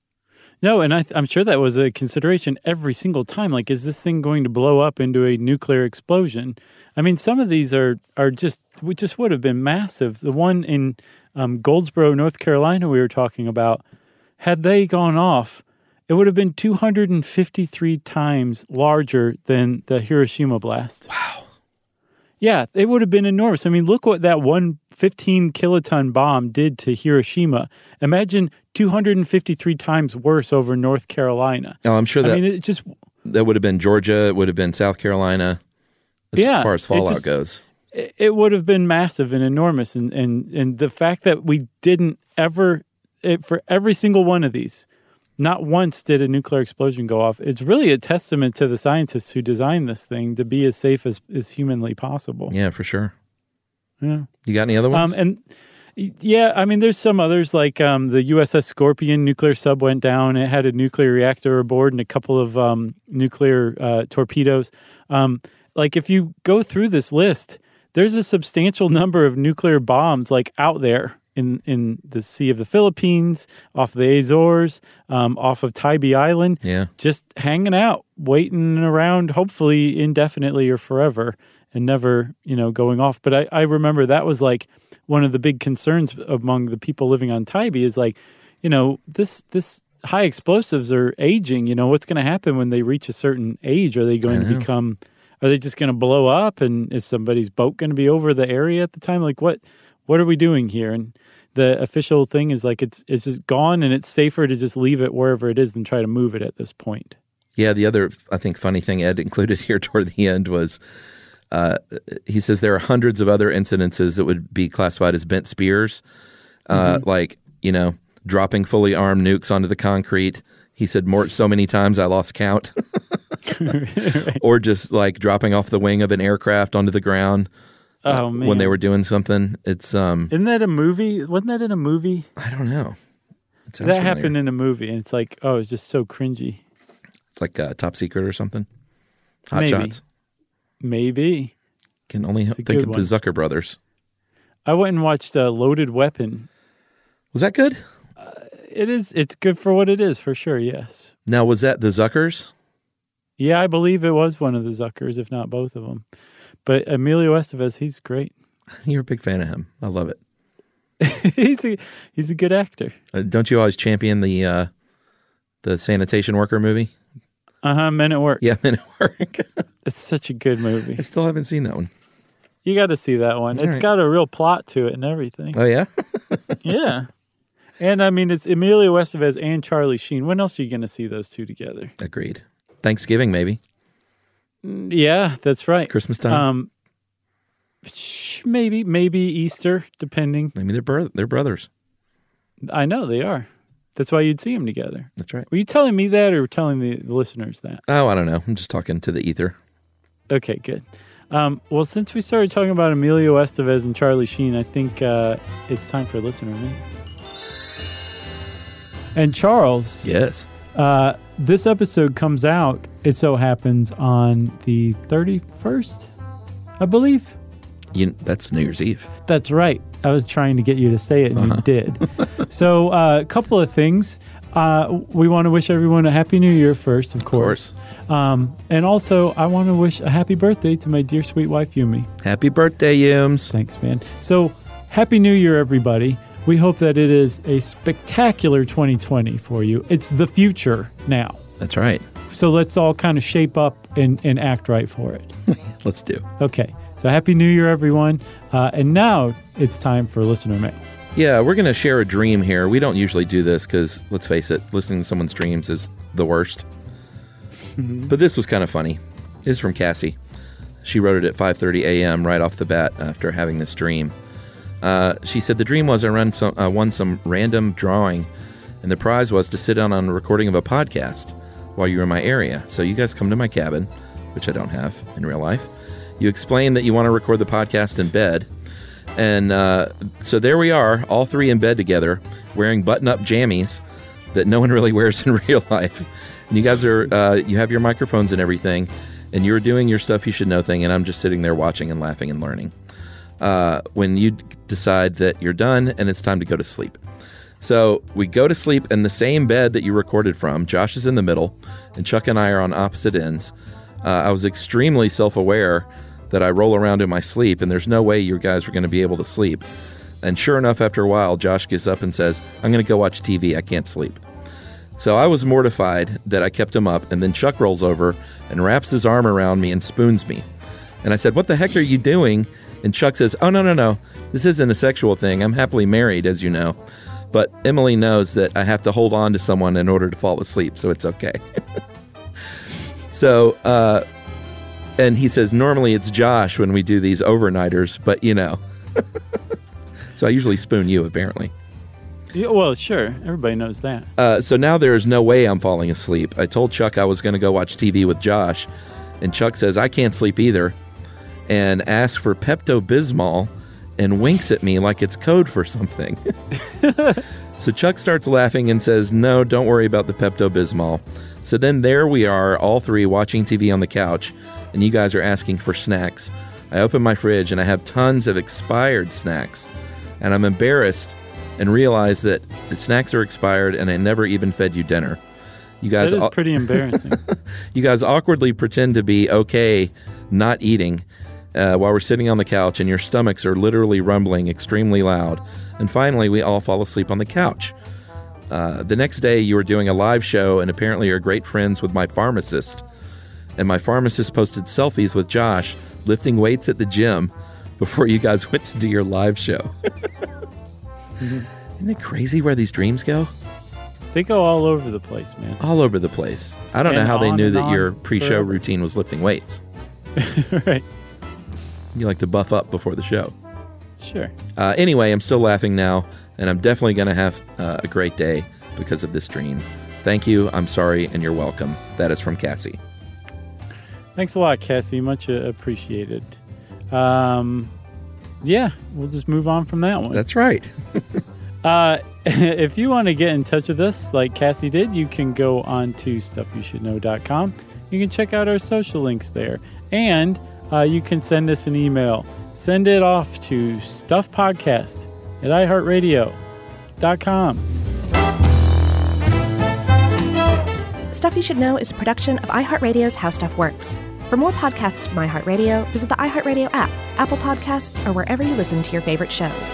No, and I'm sure that was a consideration every single time. Like, is this thing going to blow up into a nuclear explosion? I mean, some of these are just would have been massive. The one in Goldsboro, North Carolina, we were talking about, had they gone off, it would have been 253 times larger than the Hiroshima blast. Wow. Yeah, it would have been enormous. I mean, look what that 15 kiloton bomb did to Hiroshima. Imagine 253 times worse over North Carolina. Oh, I'm sure that. I mean, that would have been Georgia. It would have been South Carolina. As far as fallout goes, it would have been massive and enormous. And the fact that we didn't ever, for every single one of these, not once did a nuclear explosion go off. It's really a testament to the scientists who designed this thing to be as safe as humanly possible. Yeah, for sure. Yeah. You got any other ones? I mean, there's some others like the USS Scorpion nuclear sub went down. It had a nuclear reactor aboard and a couple of nuclear torpedoes. Like if you go through this list, there's a substantial number of nuclear bombs like out there in the Sea of the Philippines, off the Azores, off of Tybee Island, just hanging out, waiting around, hopefully indefinitely or forever, and never, going off. But I remember that was like one of the big concerns among the people living on Tybee is like, this high explosives are aging. What's going to happen when they reach a certain age? Are they going to become? Are they just going to blow up? And is somebody's boat going to be over the area at the time? Like what are we doing here? And the official thing is like it's just gone, and it's safer to just leave it wherever it is than try to move it at this point. Yeah, the other, I think, funny thing Ed included here toward the end was he says there are hundreds of other incidences that would be classified as bent spears, like, dropping fully armed nukes onto the concrete. He said so many times I lost count. Right. Or just like dropping off the wing of an aircraft onto the ground. Oh, man. When they were doing something. It's Isn't that a movie? Wasn't that in a movie? I don't know. That happened in a movie, and it's like, oh, it's just so cringy. It's like Top Secret or something. Hot Maybe. Shots. Maybe. Can only think of the Zucker brothers. I went and watched Loaded Weapon. Was that good? It is. It's good for what it is, for sure, yes. Now, was that the Zuckers? Yeah, I believe it was one of the Zuckers, if not both of them. But Emilio Estevez, he's great. You're a big fan of him. I love it. he's a good actor. Don't you always champion the sanitation worker movie? Men at Work. Yeah, Men at Work. It's such a good movie. I still haven't seen that one. You got to see that one. It's got a real plot to it and everything. Oh, yeah? Yeah. And I mean, it's Emilio Estevez and Charlie Sheen. When else are you going to see those two together? Agreed. Thanksgiving, maybe. Yeah, that's right. Christmas time. Maybe Easter, depending. Maybe they're brothers. I know they are. That's why you'd see them together. That's right. Were you telling me that or telling the listeners that? Oh, I don't know. I'm just talking to the ether. Okay, good. Well, since we started talking about Emilio Estevez and Charlie Sheen, I think it's time for listener mail. And Charles. Yes. This episode comes out, it so happens, on the 31st, I believe. That's New Year's Eve. That's right. I was trying to get you to say it, and you did. So a couple of things. We want to wish everyone a Happy New Year first, of course. And also, I want to wish a happy birthday to my dear sweet wife, Yumi. Happy birthday, Yums. Thanks, man. So, Happy New Year, everybody. We hope that it is a spectacular 2020 for you. It's the future now. That's right. So let's all kind of shape up and act right for it. Let's do. Okay. So Happy New Year, everyone. And now it's time for listener mail. Yeah, we're going to share a dream here. We don't usually do this because, let's face it, listening to someone's dreams is the worst. But this was kind of funny. This is from Cassie. She wrote it at 5:30 a.m. right off the bat after having this dream. She said the dream was I won some random drawing, and the prize was to sit down on a recording of a podcast while you were in my area. So you guys come to my cabin, which I don't have in real life. You explain that you want to record the podcast in bed. And so there we are, all three in bed together, wearing button-up jammies that no one really wears in real life. And you guys are, you have your microphones and everything, and you're doing your stuff you should know thing, and I'm just sitting there watching and laughing and learning. When you decide that you're done and it's time to go to sleep. So we go to sleep in the same bed that you recorded from. Josh is in the middle, and Chuck and I are on opposite ends. I was extremely self-aware that I roll around in my sleep, and there's no way you guys are going to be able to sleep. And sure enough, after a while, Josh gets up and says, I'm going to go watch TV. I can't sleep. So I was mortified that I kept him up, and then Chuck rolls over and wraps his arm around me and spoons me. And I said, what the heck are you doing? And Chuck says, oh, no. This isn't a sexual thing. I'm happily married, as you know. But Emily knows that I have to hold on to someone in order to fall asleep, so it's okay. So, and he says, normally it's Josh when we do these overnighters, but you know. So I usually spoon you, apparently. Yeah, well, sure. Everybody knows that. So now there is no way I'm falling asleep. I told Chuck I was going to go watch TV with Josh, and Chuck says, I can't sleep either, and asks for Pepto-Bismol and winks at me like it's code for something. So Chuck starts laughing and says, no, don't worry about the Pepto-Bismol. So then there we are, all three watching TV on the couch, and you guys are asking for snacks. I open my fridge, and I have tons of expired snacks, and I'm embarrassed and realize that the snacks are expired, and I never even fed you dinner. You guys, that is pretty embarrassing. You guys awkwardly pretend to be okay not eating while we're sitting on the couch, and your stomachs are literally rumbling extremely loud. And finally, we all fall asleep on the couch. The next day, you were doing a live show, and apparently you're great friends with my pharmacist. And my pharmacist posted selfies with Josh lifting weights at the gym before you guys went to do your live show. Isn't it crazy where these dreams go? They go all over the place, man. All over the place. I don't know how they knew that your pre-show routine was lifting weights. Right. You like to buff up before the show. Sure. Anyway, I'm still laughing now, and I'm definitely going to have a great day because of this dream. Thank you. I'm sorry, and you're welcome. That is from Cassie. Thanks a lot, Cassie. Much appreciated. Yeah, we'll just move on from that one. That's right. If you want to get in touch with us like Cassie did, you can go on to stuffyoushouldknow.com. You can check out our social links there. And you can send us an email. Send it off to stuffpodcast@iheartradio.com. Stuff You Should Know is a production of iHeartRadio's How Stuff Works. For more podcasts from iHeartRadio, visit the iHeartRadio app, Apple Podcasts, or wherever you listen to your favorite shows.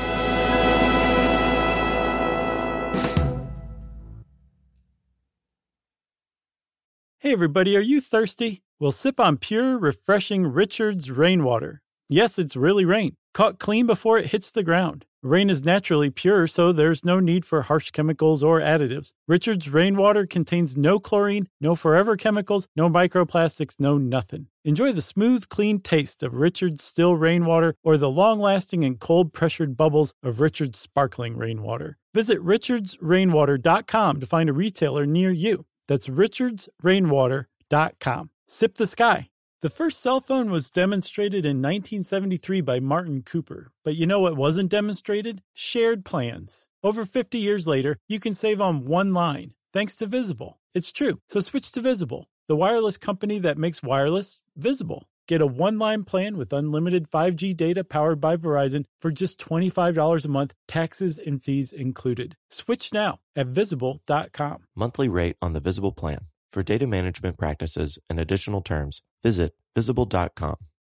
Hey everybody, are you thirsty? Well, sip on pure, refreshing Richard's rainwater. Yes, it's really rain, caught clean before it hits the ground. Rain is naturally pure, so there's no need for harsh chemicals or additives. Richard's rainwater contains no chlorine, no forever chemicals, no microplastics, no nothing. Enjoy the smooth, clean taste of Richard's still rainwater or the long-lasting and cold-pressured bubbles of Richard's sparkling rainwater. Visit richardsrainwater.com to find a retailer near you. That's richardsrainwater.com. Sip the sky. The first cell phone was demonstrated in 1973 by Martin Cooper. But you know what wasn't demonstrated? Shared plans. Over 50 years later, you can save on one line, thanks to Visible. It's true, so switch to Visible, the wireless company that makes wireless visible. Get a one-line plan with unlimited 5G data powered by Verizon for just $25 a month, taxes and fees included. Switch now at Visible.com. Monthly rate on the Visible plan. For data management practices and additional terms, visit Visible.com.